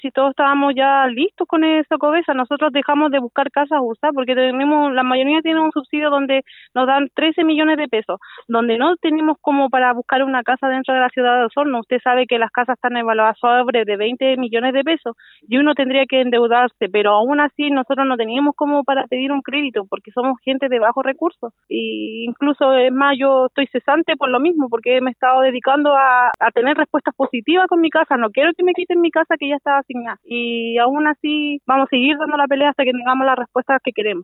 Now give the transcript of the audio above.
Si todos estábamos ya listos con esa Covesa, nosotros dejamos de buscar casas usadas porque la mayoría tiene un subsidio donde nos dan 13 millones de pesos, donde no tenemos como para buscar una casa dentro de la ciudad de Osorno. Usted sabe que las casas están evaluadas sobre de 20 millones de pesos y uno tendría que endeudarse, pero aún así nosotros no teníamos como para pedir un crédito porque somos gente de bajos recursos. Y incluso es más, yo estoy cesante por lo mismo, porque me he estado dedicando a tener respuestas positivas con mi casa. No quiero que me quiten mi casa que ya está asignada. Y aún así vamos a seguir dando la pelea hasta que tengamos las respuestas que queremos.